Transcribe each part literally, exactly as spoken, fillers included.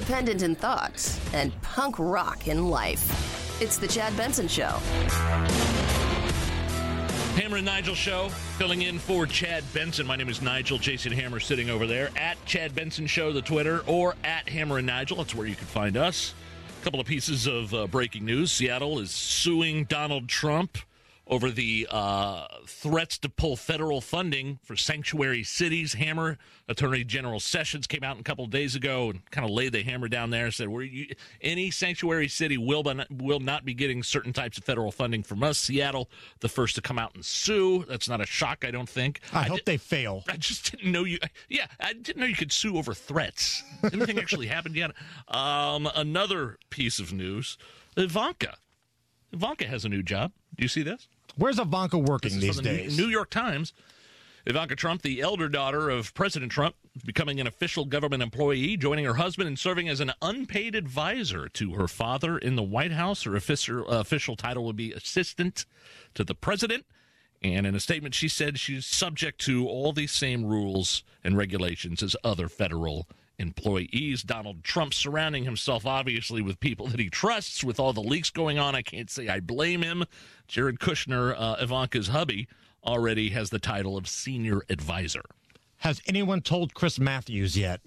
independent in thought, and punk rock in life. It's The Chad Benson Show. Hammer and Nigel Show, filling in for Chad Benson. My name is Nigel. Jason Hammer sitting over there. At Chad Benson Show, the Twitter, or at Hammer and Nigel. That's where you can find us. A couple of pieces of uh, breaking news. Seattle is suing Donald Trump over the uh, threats to pull federal funding for sanctuary cities. Hammer, Attorney General Sessions, came out a couple of days ago and kind of laid the hammer down there and said, "We're, you, any sanctuary city will, will not be getting certain types of federal funding from us." Seattle, the first to come out and sue. That's not a shock, I don't think. I, I di- hope they fail. I just didn't know you. Yeah, I didn't know you could sue over threats. Anything actually happened yet? Um, another piece of news, Ivanka. Ivanka has a new job. Do you see this? Where's Ivanka working this these the days? New York Times. Ivanka Trump, the elder daughter of President Trump, becoming an official government employee, joining her husband and serving as an unpaid advisor to her father in the White House. Her official, uh, official title would be assistant to the president. And in a statement, she said she's subject to all the same rules and regulations as other federal employees. Donald Trump surrounding himself, obviously, with people that he trusts. With all the leaks going on, I can't say I blame him. Jared Kushner, uh, Ivanka's hubby, already has the title of senior advisor. Has anyone told Chris Matthews yet?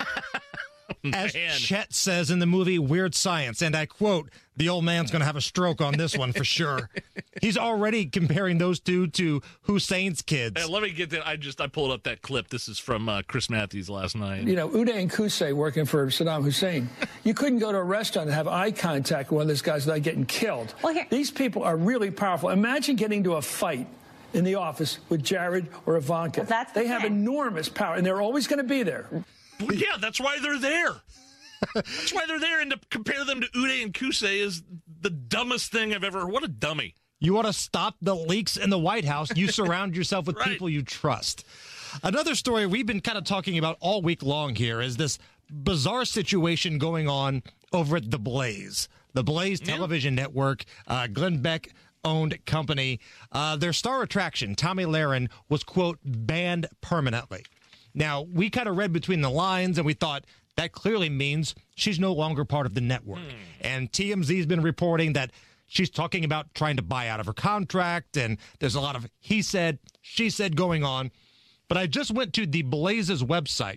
As Man. Chet says in the movie Weird Science, and I quote, "The old man's going to have a stroke on this one for sure." He's already comparing those two to Hussein's kids. Hey, let me get that. I just I pulled up that clip. This is from uh, Chris Matthews last night. You know, Uday and Qusay working for Saddam Hussein. You couldn't go to a restaurant and have eye contact with one of those guys without getting killed. Well, here- These people are really powerful. Imagine getting into a fight in the office with Jared or Ivanka. Well, that's the they have thing. enormous power, and they're always going to be there. Well, yeah, that's why they're there. That's why they're there. And to compare them to Uday and Qusay is the dumbest thing I've ever. What a dummy. You want to stop the leaks in the White House, you surround yourself with Right. people you trust. Another story we've been kind of talking about all week long here is this bizarre situation going on over at The Blaze. The Blaze Yeah. television network, uh, Glenn Beck owned company. Uh, their star attraction, Tomi Lahren, was, quote, banned permanently. Now, we kind of read between the lines and we thought that clearly means she's no longer part of the network. Hmm. And T M Z's been reporting that she's talking about trying to buy out of her contract, and there's a lot of he said, she said going on. But I just went to the Blaze's website.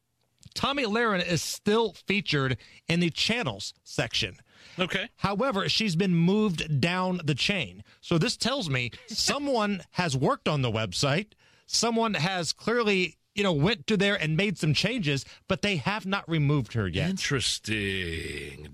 Tomi Lahren is still featured in the channels section. Okay. However, she's been moved down the chain. So this tells me someone has worked on the website. Someone has clearly, you know, went to there and made some changes, but they have not removed her yet. Interesting.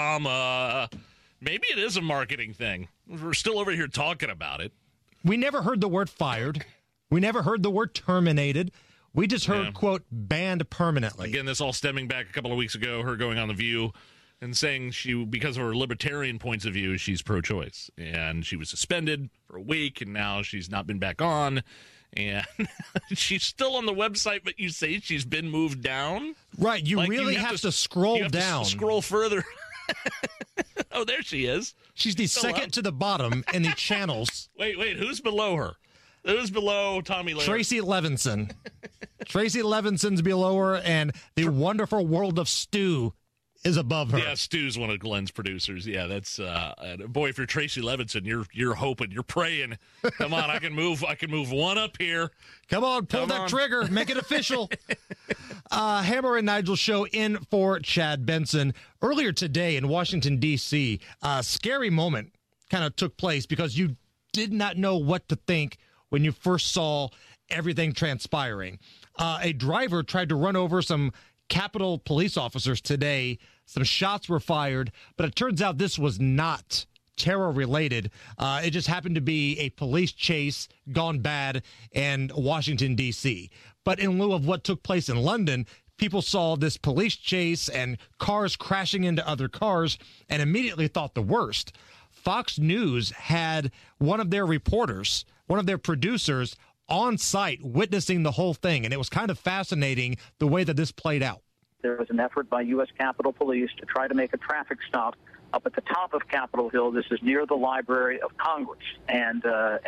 Drama. Maybe it is a marketing thing. We're still over here talking about it. We never heard the word fired. We never heard the word terminated. We just heard, Yeah. quote, banned permanently. Again, this all stemming back a couple of weeks ago, her going on The View and saying she, because of her libertarian points of view, she's pro-choice. And she was suspended for a week, and now she's not been back on. And she's still on the website, but you say she's been moved down? Right, you Like, really have, to, scroll you have to down. s- scroll further. Oh, there she is. She's the Still second up. to the bottom in the channels. Wait, wait, who's below her? Who's below Tomi Lahren? Tracy Levinson. Tracy Levinson's below her, and the wonderful world of Stu is above her. Yeah, Stu's one of Glenn's producers. Yeah, that's uh, and boy. If you're Tracy Levinson, you're you're hoping, you're praying. Come on, I can move. I can move one up here. Come on, pull Come that on. trigger. Make it official. uh, Hammer and Nigel show in for Chad Benson. Earlier today in Washington, D C, a scary moment kind of took place because you did not know what to think when you first saw everything transpiring. Uh, a driver tried to run over some Capitol police officers today. Some shots were fired, but it turns out this was not terror related. Uh, it just happened to be a police chase gone bad in Washington, D C. But in lieu of what took place in London, people saw this police chase and cars crashing into other cars and immediately thought the worst. Fox News had one of their reporters, one of their producers on site witnessing the whole thing. And it was kind of fascinating the way that this played out. There was an effort by U S Capitol Police to try to make a traffic stop up at the top of Capitol Hill. This is near the Library of Congress. And uh, and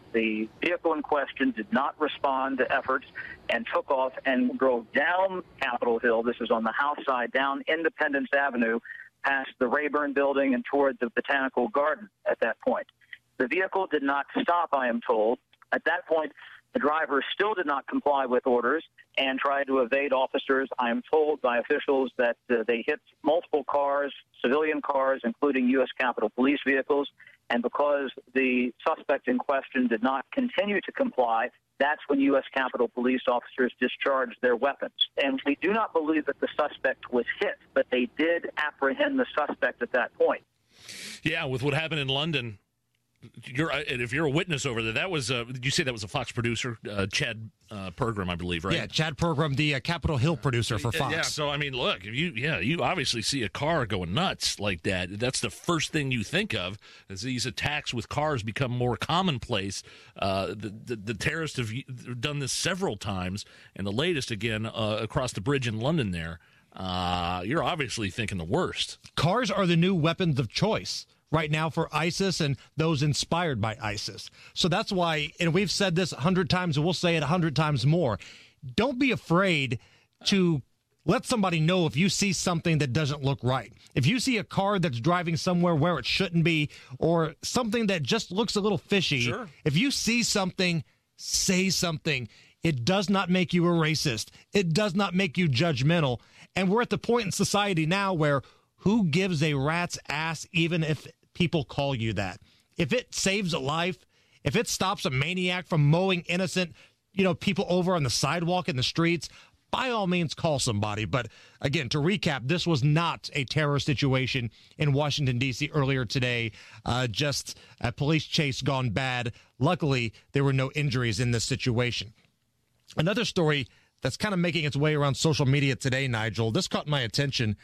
The vehicle in question did not respond to efforts and took off and drove down Capitol Hill. This is on the House side, down Independence Avenue, past the Rayburn Building and toward the Botanical Garden at that point. The vehicle did not stop, I am told. At that point, the driver still did not comply with orders and tried to evade officers. I am told by officials that uh, they hit multiple cars, civilian cars, including U S Capitol Police vehicles. And because the suspect in question did not continue to comply, that's when U S Capitol Police officers discharged their weapons. And we do not believe that the suspect was hit, but they did apprehend the suspect at that point. Yeah, with what happened in London, you're and if you're a witness over there, that was, uh, did you say that was a Fox producer, uh, Chad uh, Pergram, I believe, right? Yeah, Chad Pergram, the uh, Capitol Hill producer for Fox. Yeah, so, I mean, look, if you, yeah, you obviously see a car going nuts like that. That's the first thing you think of as these attacks with cars become more commonplace. Uh, the, the, the terrorists have done this several times, and the latest, again, uh, across the bridge in London there. Uh, you're obviously thinking the worst. Cars are the new weapons of choice right now for ISIS and those inspired by ISIS. So that's why, and we've said this a hundred times, and we'll say it a hundred times more, don't be afraid to let somebody know if you see something that doesn't look right. If you see a car that's driving somewhere where it shouldn't be, or something that just looks a little fishy, sure. If you see something, say something. It does not make you a racist. It does not make you judgmental. And we're at the point in society now where who gives a rat's ass even if people call you that? If it saves a life, if it stops a maniac from mowing innocent, you know, people over on the sidewalk in the streets, by all means call somebody. But again, to recap, this was not a terror situation in Washington, D C earlier today, uh, just a police chase gone bad. Luckily, there were no injuries in this situation. Another story that's kind of making its way around social media today, Nigel, this caught my attention.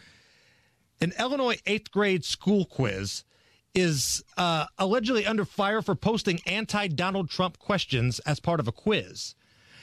An Illinois eighth grade school quiz is uh, allegedly under fire for posting anti-Donald Trump questions as part of a quiz.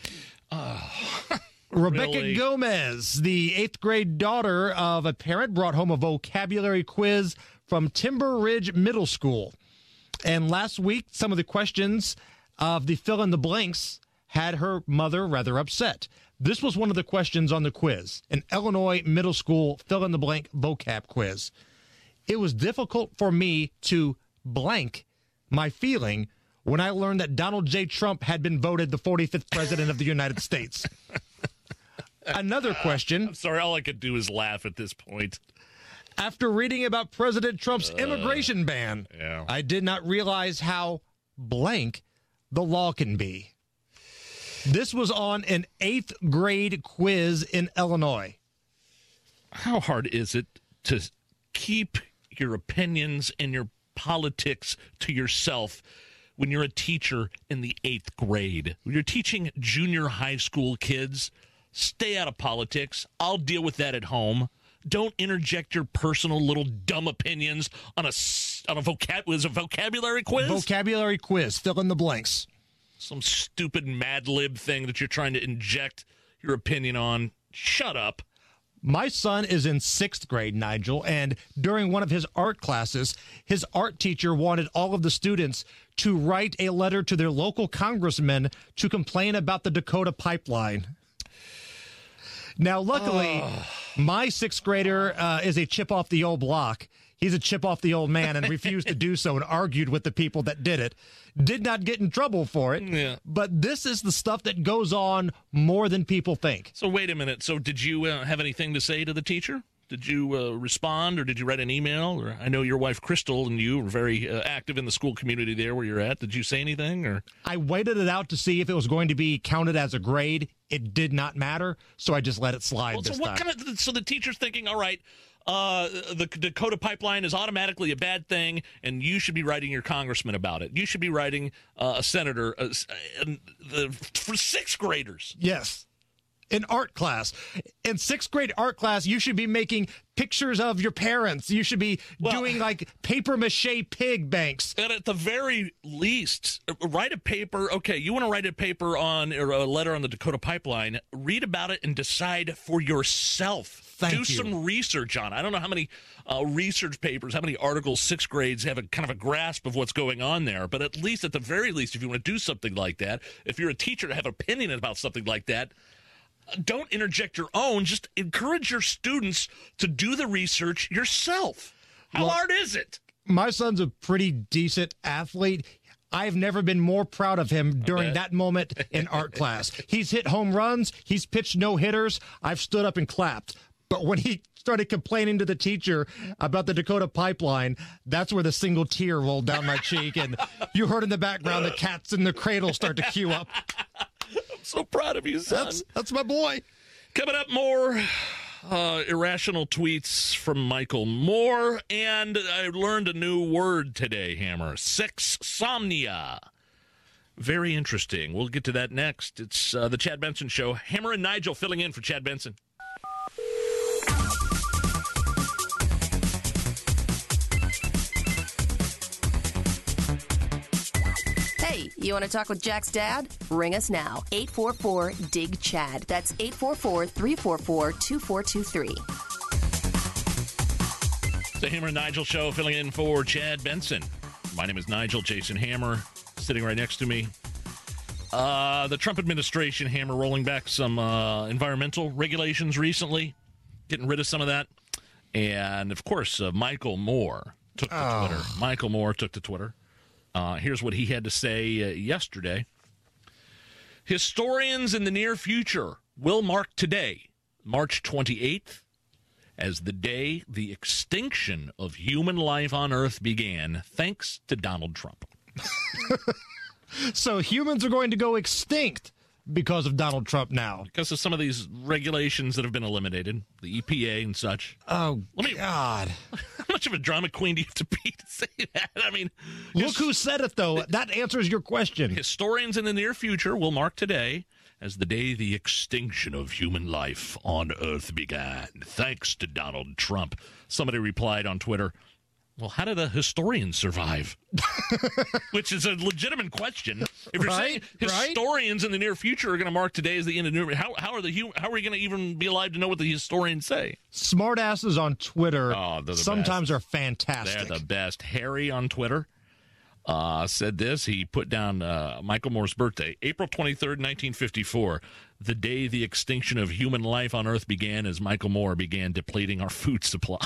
Oh, Rebecca really? Gomez, the eighth grade daughter of a parent, brought home a vocabulary quiz from Timber Ridge Middle School. And last week, some of the questions of the fill-in-the-blanks had her mother rather upset. This was one of the questions on the quiz, an Illinois middle school fill-in-the-blank vocab quiz. It was difficult for me to blank my feeling when I learned that Donald J. Trump had been voted the forty-fifth president of the United States. Another question. I'm sorry, all I could do is laugh at this point. After reading about President Trump's uh, immigration ban, yeah. I did not realize how blank the law can be. This was on an eighth grade quiz in Illinois. How hard is it to keep your opinions and your politics to yourself when you're a teacher in the eighth grade? When you're teaching junior high school kids, stay out of politics. I'll deal with that at home. Don't interject your personal little dumb opinions on a, on a, vocab, was a vocabulary quiz? Vocabulary quiz, fill in the blanks. Some stupid Mad Lib thing that you're trying to inject your opinion on. Shut up. My son is in sixth grade, Nigel, and during one of his art classes, his art teacher wanted all of the students to write a letter to their local congressman to complain about the Dakota pipeline. Now, luckily, oh. my sixth grader uh, is a chip off the old block. He's a chip off the old man and refused to do so and argued with the people that did it. Did not get in trouble for it. Yeah. But this is the stuff that goes on more than people think. So wait a minute. So did you uh, have anything to say to the teacher? Did you uh, respond, or did you write an email? Or I know your wife Crystal and you were very uh, active in the school community there where you're at. Did you say anything? Or I waited it out to see if it was going to be counted as a grade. It did not matter, so I just let it slide well, this so what time. Kind of, so the teacher's thinking, all right, Uh, the Dakota pipeline is automatically a bad thing, and you should be writing your congressman about it. You should be writing uh, a senator uh, the, for sixth graders. Yes. In art class. In sixth grade art class, you should be making pictures of your parents. You should be well, doing like paper mache pig banks. And at the very least, write a paper. Okay, you want to write a paper on or a letter on the Dakota pipeline. Read about it and decide for yourself. Thank do you. some research on it. I don't know how many uh, research papers, how many articles sixth grades have a kind of a grasp of what's going on there. But at least, at the very least, if you want to do something like that, if you're a teacher to have an opinion about something like that, don't interject your own. Just encourage your students to do the research yourself. How Well, hard is it? My son's a pretty decent athlete. I've never been more proud of him during that moment in art class. He's hit home runs. He's pitched no-hitters. I've stood up and clapped. But when he started complaining to the teacher about the Dakota pipeline, that's where the single tear rolled down my cheek. And you heard in the background the cats in the cradle start to queue up. I'm so proud of you, son. That's, that's my boy. Coming up, more uh, irrational tweets from Michael Moore. And I learned a new word today, Hammer. Sexsomnia. Very interesting. We'll get to that next. It's uh, the Chad Benson Show. Hammer and Nigel filling in for Chad Benson. Hey, you want to talk with Jack's dad? Ring us now. eight four four, D I G, C H A D. That's eight four four, three four four, two four two three. The Hammer and Nigel Show, filling in for Chad Benson. My name is Nigel. Jason Hammer sitting right next to me. Uh, the Trump administration, Hammer, rolling back some uh, environmental regulations recently, getting rid of some of that. And, of course, uh, Michael Moore took to Oh. Twitter. Michael Moore took to Twitter. Uh, here's what he had to say uh, yesterday. Historians in the near future will mark today, March twenty-eighth, as the day the extinction of human life on Earth began, thanks to Donald Trump. So humans are going to go extinct because of Donald Trump now. Because of some of these regulations that have been eliminated, the E P A and such. Oh, Let me- God. How much of a drama queen do you have to be to say that? I mean, Look his- who said it, though. That answers your question. historians in the near future will mark today as the day the extinction of human life on Earth began, thanks to Donald Trump. Somebody replied on Twitter, well, how did a historian survive? Which is a legitimate question. If you're saying Right, right. historians in the near future are going to mark today as the end of new, how how are the hu- how are we going to even be alive to know what the historians say? Smartasses on Twitter Oh, they're the sometimes best. are fantastic. They're the best. Harry on Twitter uh, said this. He put down uh, Michael Moore's birthday, April twenty-third, nineteen fifty-four, the day the extinction of human life on Earth began as Michael Moore began depleting our food supply.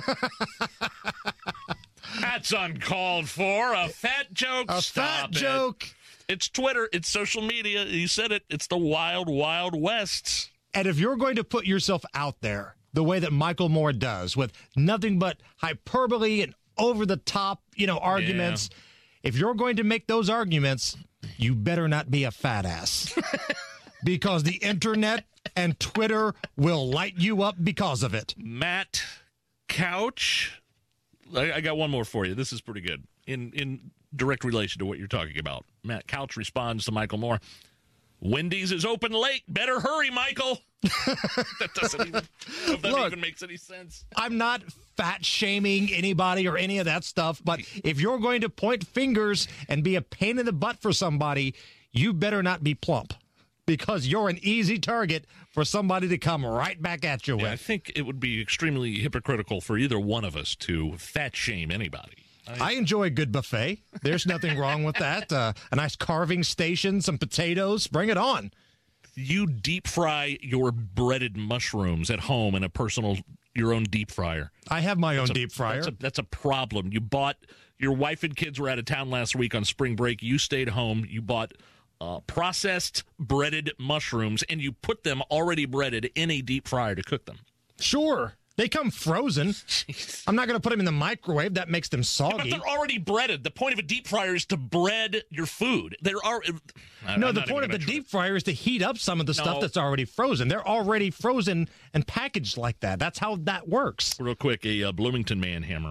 That's uncalled for. A fat joke. A Stop fat it. joke. It's Twitter. It's social media. You said it. It's the wild, wild west. And if you're going to put yourself out there the way that Michael Moore does, with nothing but hyperbole and over-the-top, you know, arguments, if you're going to make those arguments, you better not be a fat ass. Because the internet and Twitter will light you up because of it. Matt Couch. I, I got one more for you. This is pretty good. In in direct relation to what you're talking about. Matt Couch responds to Michael Moore. Wendy's is open late. Better hurry, Michael. That doesn't even, I don't know if that Look. even makes any sense. I'm not fat shaming anybody or any of that stuff, but if you're going to point fingers and be a pain in the butt for somebody, you better not be plump. Because you're an easy target for somebody to come right back at you Yeah, I with. think it would be extremely hypocritical for either one of us to fat shame anybody. I enjoy a good buffet. There's nothing wrong with that. Uh, a nice carving station, some potatoes. Bring it on. You deep fry your breaded mushrooms at home in a personal, your own deep fryer. I have my own That's a- deep fryer. That's a, that's a problem. You bought, your wife and kids were out of town last week on spring break. You stayed home. You bought uh, processed breaded mushrooms, and you put them already breaded in a deep fryer to cook them. Sure. They come frozen. I'm not going to put them in the microwave. That makes them But soggy. they're already breaded. The point of a deep fryer is to bread your food. There are No, the point of the deep fryer is to heat up some of the No. stuff that's already frozen. They're already frozen and packaged like that. That's how that works. Real quick, a uh, Bloomington man, Hammer.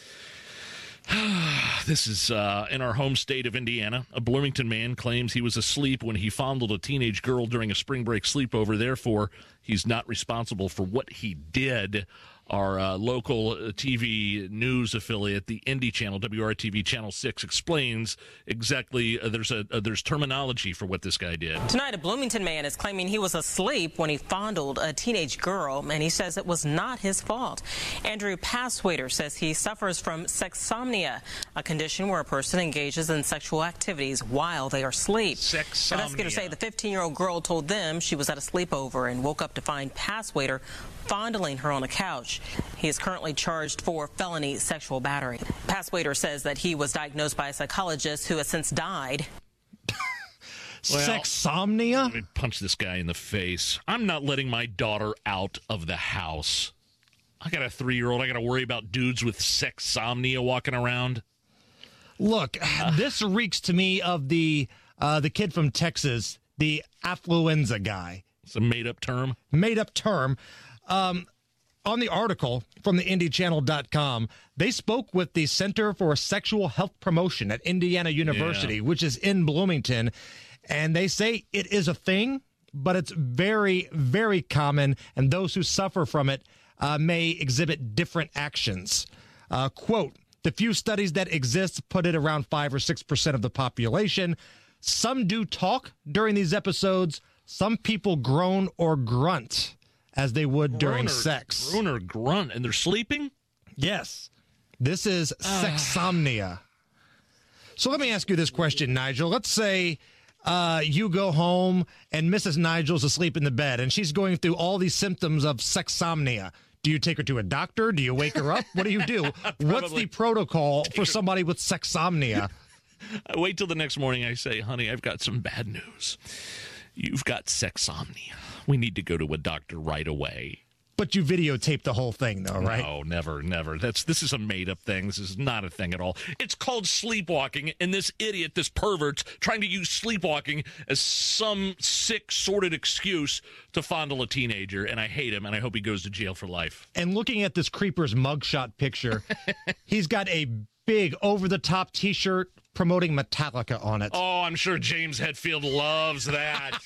This is uh, in our home state of Indiana. A Bloomington man claims he was asleep when he fondled a teenage girl during a spring break sleepover. Therefore, he's not responsible for what he did. our uh, local T V news affiliate, the Indy Channel, W R T V Channel six, explains exactly uh, there's a uh, there's terminology for what this guy did. Tonight, a Bloomington man is claiming he was asleep when he fondled a teenage girl, and he says it was not his fault. Andrew Passwaiter says he suffers from sexsomnia, a condition where a person engages in sexual activities while they are asleep. Sexsomnia. Investigators say the fifteen-year-old girl told them she was at a sleepover and woke up to find Passwaiter fondling her on the couch. He is currently charged for felony sexual battery. Passwaiter says that he was diagnosed by a psychologist who has since died. Well, Sexsomnia? Let me punch this guy in the face. I'm not letting my daughter out of the house. I got a three-year-old. I got to worry about dudes with sexsomnia walking around. Look, uh, this reeks to me of the uh, the kid from Texas, the affluenza guy. It's a made-up term. Made-up term. Um, on the article from the Indy Channel dot com, they spoke with the Center for Sexual Health Promotion at Indiana University, yeah. which is in Bloomington, and they say it is a thing, but it's very, very common, and those who suffer from it uh, may exhibit different actions. Uh, quote, the few studies that exist put it around five or six percent of the population. Some do talk during these episodes. Some people groan or grunt as they would during Groan or, sex. Groan or grunt, and they're sleeping? Yes. This is sexsomnia. So let me ask you this question, Nigel. Let's say uh, you go home and Missus Nigel's asleep in the bed, and she's going through all these symptoms of sexsomnia. Do you take her to a doctor? Do you wake her up? What do you do? What's the protocol for somebody with sexsomnia? I wait till the next morning. I say, honey, I've got some bad news. You've got sexsomnia. We need to go to a doctor right away. But you videotape the whole thing, though, right? No, never, never. That's This is a made-up thing. This is not a thing at all. It's called sleepwalking, and this idiot, this pervert's trying to use sleepwalking as some sick, sordid excuse to fondle a teenager, and I hate him, and I hope he goes to jail for life. And looking at this creeper's mugshot picture, he's got a big, over-the-top T-shirt promoting Metallica on it. Oh, I'm sure James Hetfield loves that.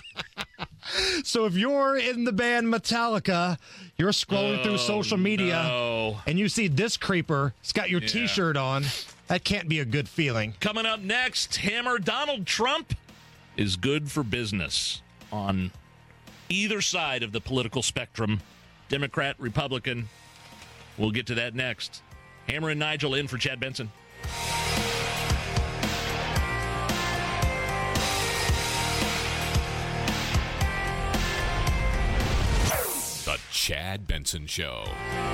So if you're in the band Metallica, you're scrolling oh, through social media, no. and you see this creeper, he's got your Yeah. T-shirt on, that can't be a good feeling. Coming up next, Hammer, Donald Trump is good for business on either side of the political spectrum, Democrat, Republican. We'll get to that next. Hammer and Nigel in for Chad Benson. The Chad Benson Show.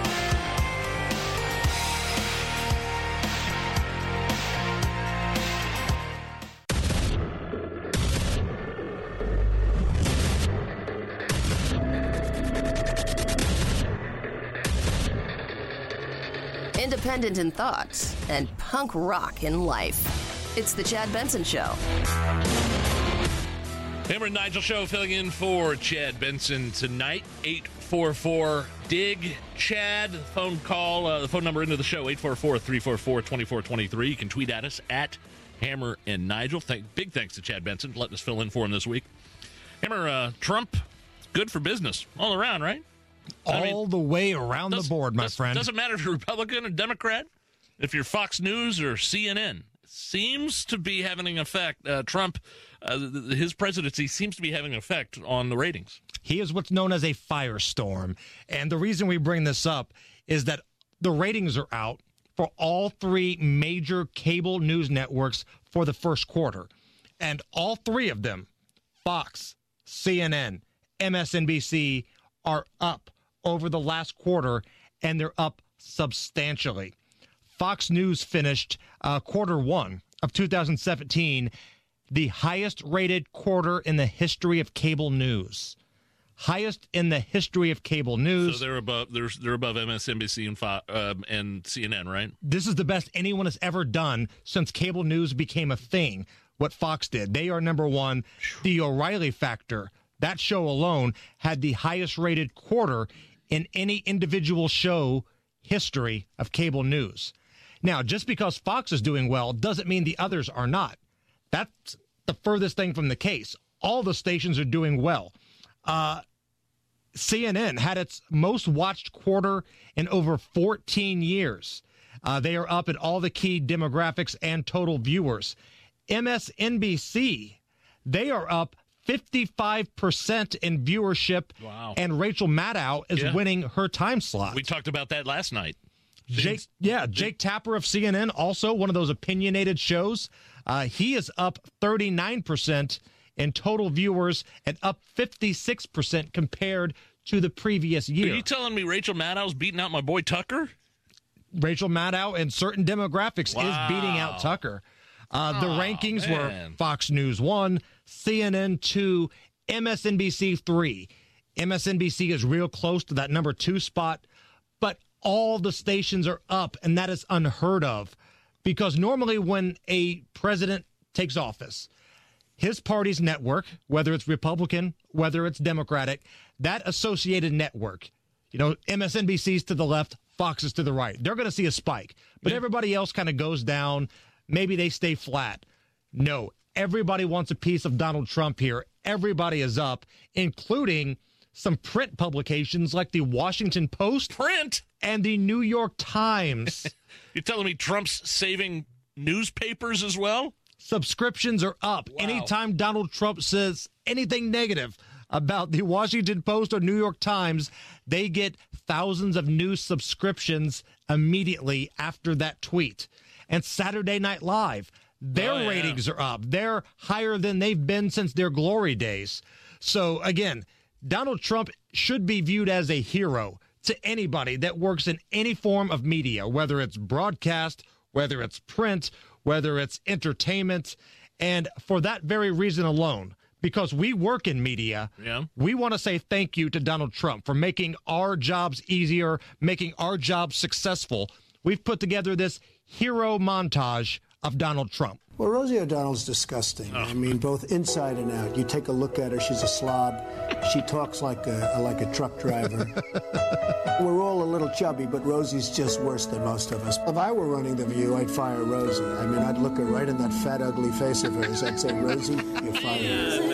Independent in thoughts and punk rock in life. It's the Chad Benson Show. Hammer and Nigel Show filling in for Chad Benson tonight. eight four four dig Chad. Phone call, uh, the phone number into the show, eight four four, three four four, two four two three. You can tweet at us at Hammer and Nigel. Thank, big thanks to Chad Benson for letting us fill in for him this week. Hammer, uh, Trump, good for business all around, right? All I mean, the way around the board, my does, friend. Doesn't matter if you're Republican or Democrat, if you're Fox News or C N N. Seems to be having an effect. Uh, Trump, uh, his presidency seems to be having an effect on the ratings. He is what's known as a firestorm. And the reason we bring this up is that the ratings are out for all three major cable news networks for the first quarter. And all three of them, Fox, C N N, M S N B C, are up over the last quarter, and they're up substantially. Fox News finished uh, quarter one of two thousand seventeen, the highest rated quarter in the history of cable news. Highest in the history of cable news. So they're above. They're they're above M S N B C and Fo- um, and C N N, right? This is the best anyone has ever done since cable news became a thing. What Fox did, they are number one. The O'Reilly Factor, that show alone had the highest rated quarter in any individual show history of cable news. Now, just because Fox is doing well doesn't mean the others are not. That's the furthest thing from the case. All the stations are doing well. Uh, C N N had its most watched quarter in over fourteen years. Uh, they are up in all the key demographics and total viewers. M S N B C, they are up fifty-five percent in viewership. Wow. And Rachel Maddow is Yeah. winning her time slot. We talked about that last night. Jake, yeah, Jake Tapper of C N N, also one of those opinionated shows. Uh, he is up thirty-nine percent in total viewers and up fifty-six percent compared to the previous year. Are you telling me Rachel Maddow's beating out my boy Tucker? Rachel Maddow in certain demographics Wow. is beating out Tucker. Uh, the Oh, rankings man. were Fox News one, C N N two, M S N B C three. M S N B C is real close to that number two spot, but all the stations are up, and that is unheard of because normally when a president takes office, his party's network, whether it's Republican, whether it's Democratic, that associated network, you know, M S N B C's to the left, Fox is to the right. They're going to see a spike, but everybody else kind of goes down. Maybe they stay flat. No, everybody wants a piece of Donald Trump here. Everybody is up, including some print publications like the Washington Post Print? and the New York Times. You're telling me Trump's saving newspapers as well? Subscriptions are up. Wow. Anytime Donald Trump says anything negative about the Washington Post or New York Times, they get thousands of new subscriptions immediately after that tweet. And Saturday Night Live, their Oh, yeah. ratings are up. They're higher than they've been since their glory days. So again, Donald Trump should be viewed as a hero to anybody that works in any form of media, whether it's broadcast, whether it's print, whether it's entertainment. And for that very reason alone, because we work in media, Yeah. we want to say thank you to Donald Trump for making our jobs easier, making our jobs successful. We've put together this hero montage of Donald Trump. Well, Rosie O'Donnell's disgusting. I mean, both inside and out. You take a look at her, she's a slob. She talks like a, like a truck driver. We're all a little chubby, but Rosie's just worse than most of us. If I were running The View, I'd fire Rosie. I mean, I'd look her right in that fat, ugly face of hers. I'd say, Rosie, you're fired.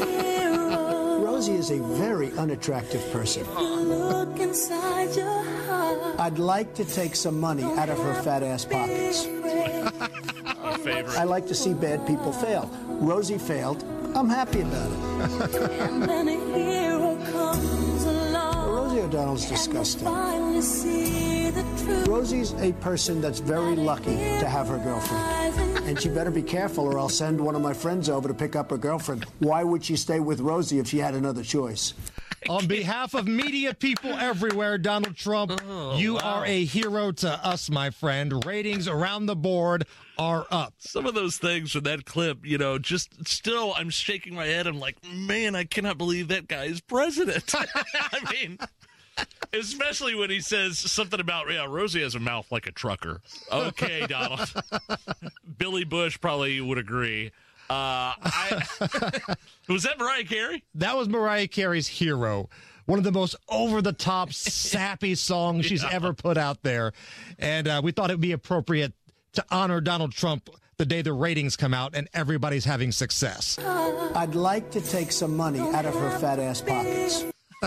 Rosie is a very unattractive person. Look inside your heart. I'd like to take some money out of her fat ass pockets. Our favorite. I like to see bad people fail. Rosie failed. I'm happy about it. And then a hero comes along. Rosie O'Donnell's disgusting. Finally see the truth. Rosie's a person that's very lucky to have her girlfriend. And she better be careful or I'll send one of my friends over to pick up her girlfriend. Why would she stay with Rosie if she had another choice? On behalf of media people everywhere, Donald Trump, Oh, you wow. are a hero to us, my friend. Ratings around the board are up. Some of those things from that clip, you know, just still, I'm shaking my head. I'm like, man, I cannot believe that guy is president. I mean, especially when he says something about, yeah, Rosie has a mouth like a trucker. Okay, Donald. Billy Bush probably would agree. Uh, I, was that Mariah Carey? That was Mariah Carey's Hero, one of the most over-the-top, sappy songs she's Yeah. ever put out there. And uh, we thought it would be appropriate to honor Donald Trump the day the ratings come out and everybody's having success. I'd like to take some money out of her fat ass pockets.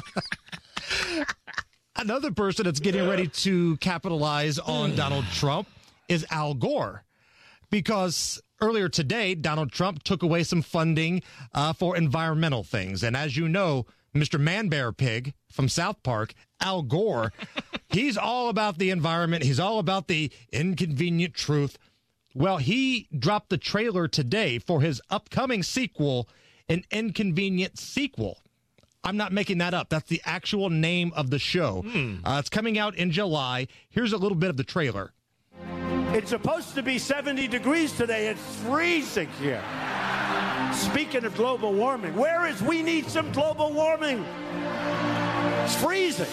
Another person that's getting ready to capitalize on Donald Trump is Al Gore, because earlier today, Donald Trump took away some funding uh, for environmental things. And as you know, Mister Man-Bear Pig from South Park, Al Gore, he's all about the environment. He's all about the inconvenient truth. Well, he dropped the trailer today for his upcoming sequel, An Inconvenient Sequel. I'm not making that up. That's the actual name of the show. Hmm. Uh, it's coming out in July. Here's a little bit of the trailer. It's supposed to be seventy degrees today. It's freezing here. Speaking of global warming, where is we need some global warming? It's freezing.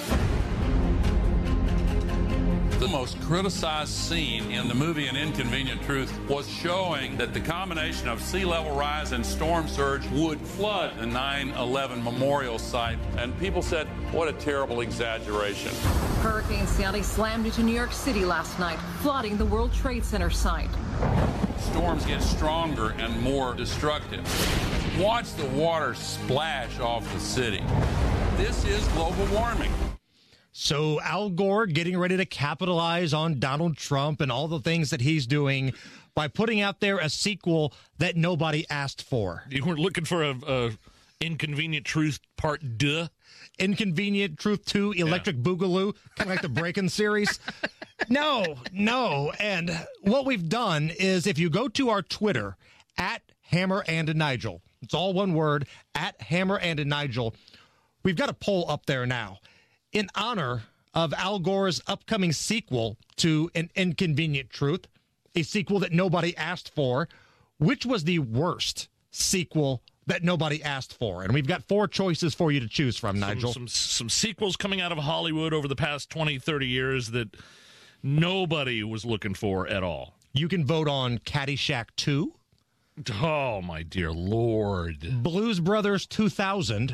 The most criticized scene in the movie An Inconvenient Truth was showing that the combination of sea level rise and storm surge would flood the nine eleven memorial site. And people said, what a terrible exaggeration. Hurricane Sandy slammed into New York City last night, flooding the World Trade Center site. Storms get stronger and more destructive. Watch the water splash off the city. This is global warming. So Al Gore getting ready to capitalize on Donald Trump and all the things that he's doing by putting out there a sequel that nobody asked for. You weren't looking for a, a Inconvenient Truth Part Duh? Inconvenient Truth two, Electric yeah. Boogaloo, kind of like the Breakin' series. No, no. And what we've done is if you go to our Twitter, at Hammer and Nigel, it's all one word, at Hammer and Nigel, we've got a poll up there now. In honor of Al Gore's upcoming sequel to An Inconvenient Truth, a sequel that nobody asked for, which was the worst sequel that nobody asked for? And we've got four choices for you to choose from, Nigel. Some, some, some sequels coming out of Hollywood over the past twenty, thirty years that nobody was looking for at all. You can vote on Caddyshack two. Oh, my dear Lord. Blues Brothers two thousand.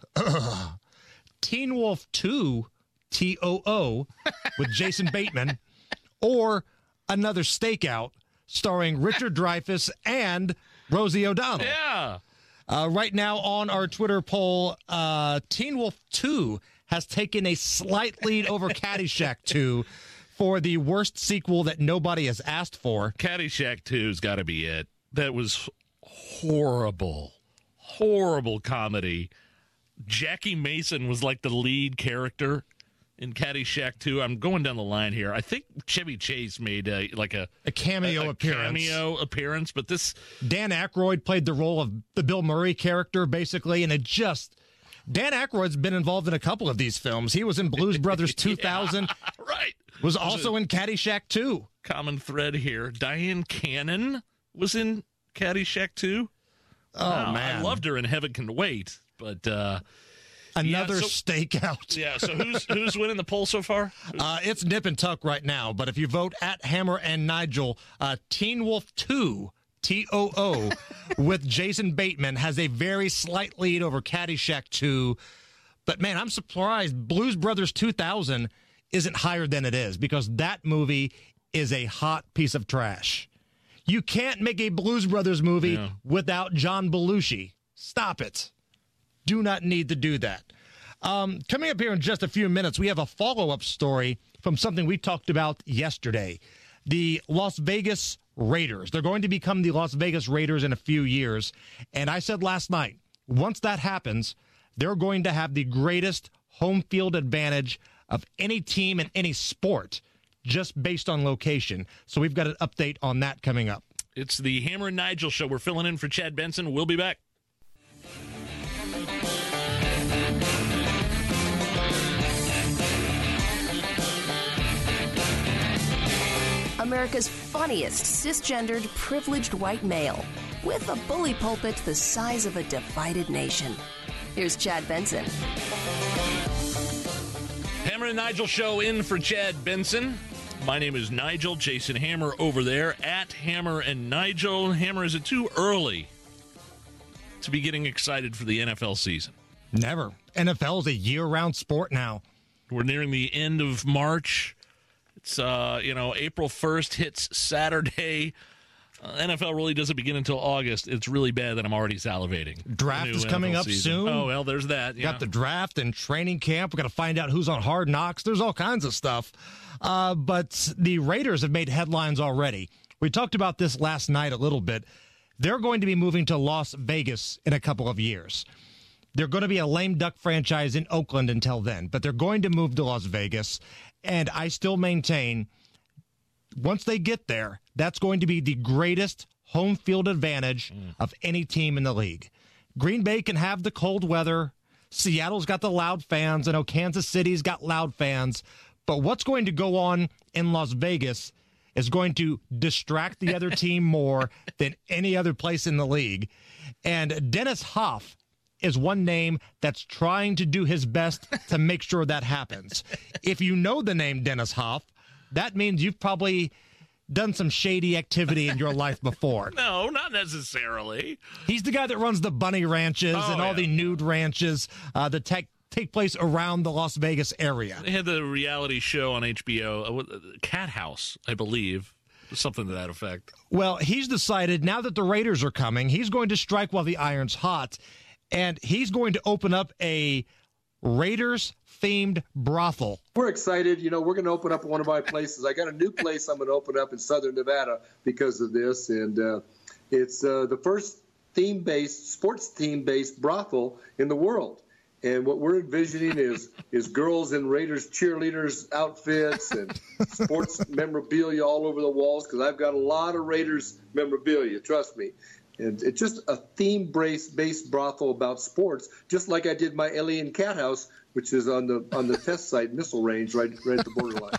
Teen Wolf two, T O O, with Jason Bateman. Or Another Stakeout, starring Richard Dreyfuss and Rosie O'Donnell. Yeah. Uh, right now on our Twitter poll, uh, Teen Wolf two has taken a slight lead over Caddyshack two for the worst sequel that nobody has asked for. Caddyshack two's got to be it. That was horrible, horrible comedy. Jackie Mason was like the lead character in Caddyshack two. I'm going down the line here. I think Chevy Chase made a, like a a cameo a, a appearance. Cameo appearance, but this Dan Aykroyd played the role of the Bill Murray character, basically, and it just Dan Aykroyd's been involved in a couple of these films. He was in Blues Brothers two thousand. Yeah, right. Was also in Caddyshack two. Common thread here. Diane Cannon was in Caddyshack two. Oh, wow, man. I loved her in Heaven Can Wait, but uh Another yeah, so, Stakeout. Yeah, so who's who's winning the poll so far? Uh, it's nip and tuck right now, but if you vote at Hammer and Nigel, uh, Teen Wolf two, T O O, with Jason Bateman has a very slight lead over Caddyshack two. But, man, I'm surprised Blues Brothers two thousand isn't higher than it is, because that movie is a hot piece of trash. You can't make a Blues Brothers movie yeah. without John Belushi. Stop it. Do not need to do that. Um, coming up here in just a few minutes, we have a follow-up story from something we talked about yesterday. The Las Vegas Raiders. They're going to become the Las Vegas Raiders in a few years. And I said last night, once that happens, they're going to have the greatest home field advantage of any team in any sport, just based on location. So we've got an update on that coming up. It's the Hammer and Nigel Show. We're filling in for Chad Benson. We'll be back. America's funniest cisgendered, privileged white male with a bully pulpit the size of a divided nation. Here's Chad Benson. Hammer and Nigel Show in for Chad Benson. My name is Nigel. Jason Hammer over there at Hammer and Nigel. Hammer, is it too early to be getting excited for the N F L season? Never. N F L is a year-round sport now. We're nearing the end of March. It's, uh, you know, April first hits Saturday. Uh, N F L really doesn't begin until August. It's really bad that I'm already salivating. Draft is coming up soon. Oh, well, there's that. Yeah. Got the draft and training camp. We've got to find out who's on Hard Knocks. There's all kinds of stuff. Uh, but the Raiders have made headlines already. We talked about this last night a little bit. They're going to be moving to Las Vegas in a couple of years. They're going to be a lame duck franchise in Oakland until then, but they're going to move to Las Vegas. And I still maintain, once they get there, that's going to be the greatest home field advantage mm. of any team in the league. Green Bay can have the cold weather. Seattle's got the loud fans. I know Kansas City's got loud fans. But what's going to go on in Las Vegas is going to distract the other team more than any other place in the league. And Dennis Hoff is one name that's trying to do his best to make sure that happens. If you know the name Dennis Hoff, that means you've probably done some shady activity in your life before. No, not necessarily. He's the guy that runs the bunny ranches oh, and all yeah. the nude ranches uh, that take, take place around the Las Vegas area. They had the reality show on H B O, uh, Cat House, I believe. Something to that effect. Well, he's decided now that the Raiders are coming, he's going to strike while the iron's hot. And he's going to open up a Raiders-themed brothel. We're excited. You know, we're going to open up one of my places. I got a new place I'm going to open up in Southern Nevada because of this. And uh, it's uh, the first theme-based, sports theme-based brothel in the world. And what we're envisioning is is girls in Raiders cheerleaders outfits and sports memorabilia all over the walls, because I've got a lot of Raiders memorabilia, trust me. And it's just a theme-based based brothel about sports, just like I did my Alien Cat House, which is on the on the test site missile range right, right at the borderline.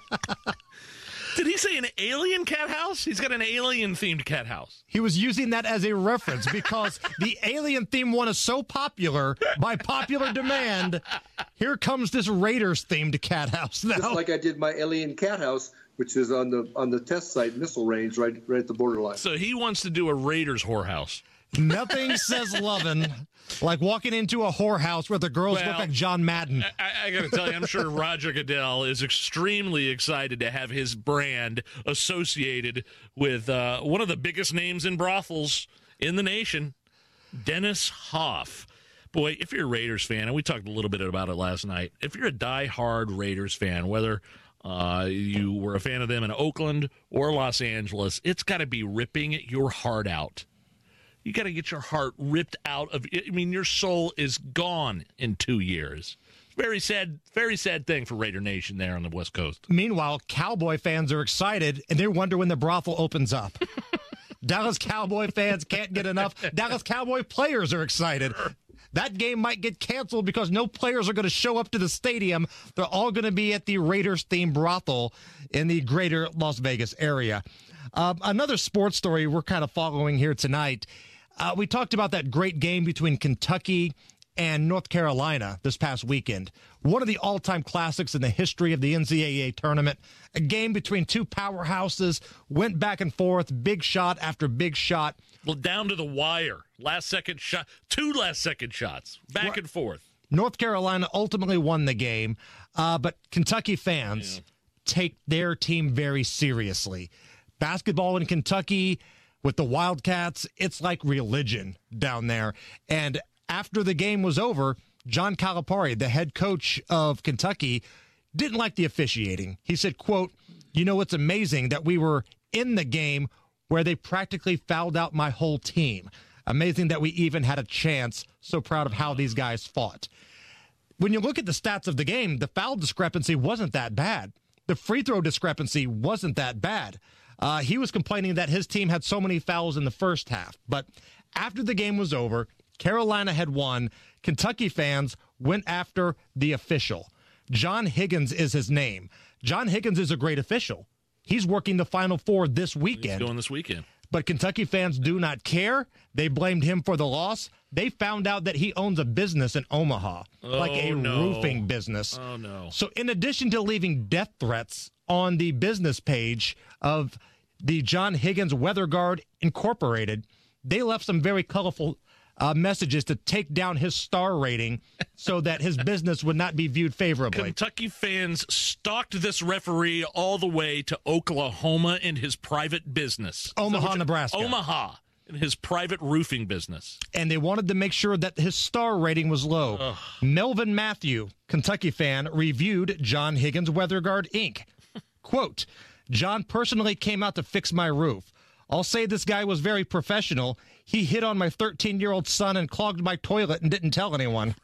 Did he say an alien cat house? He's got an alien-themed cat house. He was using that as a reference because the alien theme one is so popular, by popular demand, here comes this Raiders-themed cat house now. Just like I did my Alien Cat House, which is on the on the test site missile range right, right at the borderline. So he wants to do a Raiders whorehouse. Nothing says lovin' like walking into a whorehouse where the girls well, look like John Madden. I, I got to tell you, I'm sure Roger Goodell is extremely excited to have his brand associated with uh, one of the biggest names in brothels in the nation, Dennis Hoff. Boy, if you're a Raiders fan, and we talked a little bit about it last night, if you're a diehard Raiders fan, whether uh, you were a fan of them in Oakland or Los Angeles, it's got to be ripping your heart out. You got to get your heart ripped out of it. I mean, your soul is gone in two years. Very sad, very sad thing for Raider Nation there on the West Coast. Meanwhile, Cowboy fans are excited, and they wonder when the brothel opens up. Dallas Cowboy fans can't get enough. Dallas Cowboy players are excited. That game might get canceled because no players are going to show up to the stadium. They're all going to be at the Raiders-themed brothel in the greater Las Vegas area. Uh, another sports story we're kind of following here tonight. Uh, we talked about that great game between Kentucky and North Carolina this past weekend. One of the all-time classics in the history of the N C double A tournament. A game between two powerhouses, went back and forth, big shot after big shot. Well, down to the wire. Last second shot, two last second shots, back Right. and forth. North Carolina ultimately won the game, uh, but Kentucky fans yeah. take their team very seriously. Basketball in Kentucky with the Wildcats, it's like religion down there. And after the game was over, John Calipari, the head coach of Kentucky, didn't like the officiating. He said, quote, you know, it's amazing that we were in the game where they practically fouled out my whole team. Amazing that we even had a chance. So proud of how these guys fought. When you look at the stats of the game, the foul discrepancy wasn't that bad. The free throw discrepancy wasn't that bad. Uh, he was complaining that his team had so many fouls in the first half. But after the game was over, Carolina had won. Kentucky fans went after the official. John Higgins is his name. John Higgins is a great official. He's working the Final Four this weekend. He's going this weekend. But Kentucky fans do not care. They blamed him for the loss. They found out that he owns a business in Omaha, oh, like a no. roofing business. Oh, no. So in addition to leaving death threats on the business page of the John Higgins Weather Guard Incorporated, they left some very colorful uh, messages to take down his star rating so that his business would not be viewed favorably. Kentucky fans stalked this referee all the way to Oklahoma in his private business. Omaha, so, Nebraska. Omaha in his private roofing business. And they wanted to make sure that his star rating was low. Ugh. Melvin Matthew, Kentucky fan, reviewed John Higgins Weather Guard Incorporated. Quote, John personally came out to fix my roof. I'll say this guy was very professional. He hit on my thirteen-year-old son and clogged my toilet and didn't tell anyone.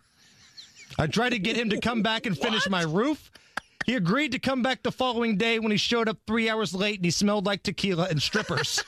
I tried to get him to come back and finish What? my roof. He agreed to come back the following day when he showed up three hours late and he smelled like tequila and strippers.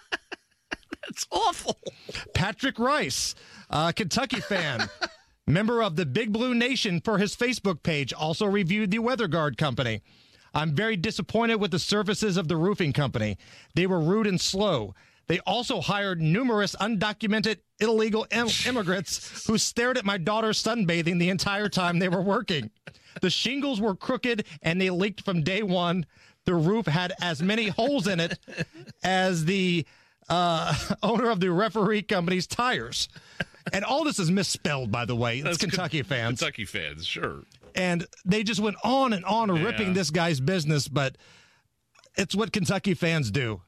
That's awful. Patrick Rice, uh, Kentucky fan, member of the Big Blue Nation for his Facebook page, also reviewed the Weather Guard Company. I'm very disappointed with the services of the roofing company. They were rude and slow. They also hired numerous undocumented illegal im- immigrants who stared at my daughter's sunbathing the entire time they were working. The shingles were crooked and they leaked from day one. The roof had as many holes in it as the uh, owner of the referee company's tires. And all this is misspelled, by the way. It's That's Kentucky K- fans. Kentucky fans, sure. And they just went on and on Yeah. ripping this guy's business, but it's what Kentucky fans do.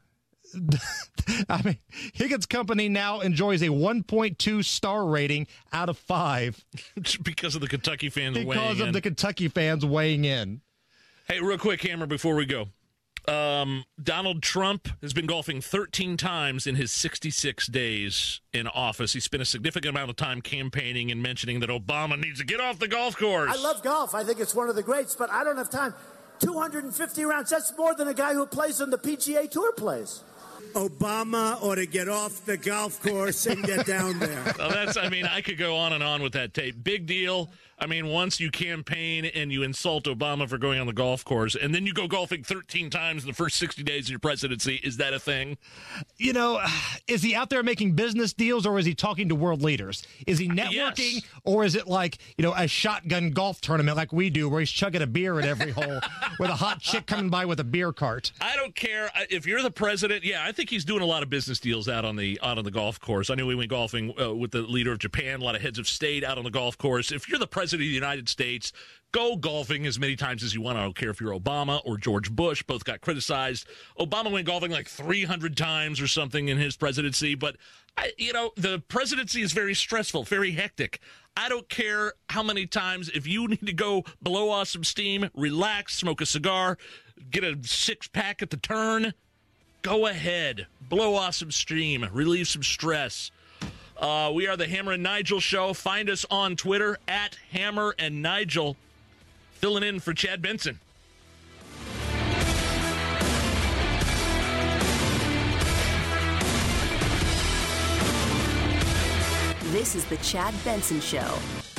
I mean, Higgins Company now enjoys a one point two star rating out of five. Because of the Kentucky fans weighing in. Because of the Kentucky fans weighing in. Hey, real quick, Hammer, before we go. Um, Donald Trump has been golfing thirteen times in his sixty-six days in office. He spent a significant amount of time campaigning and mentioning that Obama needs to get off the golf course. I love golf. I think it's one of the greats, but I don't have time. two hundred fifty rounds, that's more than a guy who plays on the P G A Tour plays. Obama ought to get off the golf course and get down there. Well, that's, I mean, I could go on and on with that tape. Big deal. I mean, once you campaign and you insult Obama for going on the golf course, and then you go golfing thirteen times in the first sixty days of your presidency, is that a thing? You know, is he out there making business deals, or is he talking to world leaders? Is he networking, yes. or is it like, you know, a shotgun golf tournament like we do, where he's chugging a beer at every hole with a hot chick coming by with a beer cart? I don't care. If you're the president, yeah, I think he's doing a lot of business deals out on the out on the golf course. I know we went golfing uh, with the leader of Japan, a lot of heads of state out on the golf course. If you're the president of the United States, go golfing as many times as you want. I don't care if you're Obama or George Bush. Both got criticized. Obama went golfing like three hundred times or something in his presidency. But, I, you know, the presidency is very stressful, very hectic. I don't care how many times. If you need to go blow off some steam, relax, smoke a cigar, get a six-pack at the turn, go ahead. Blow off some steam. Relieve some stress. Uh, we are the Hammer and Nigel Show. Find us on Twitter at Hammer and Nigel. Filling in for Chad Benson. This is the Chad Benson Show.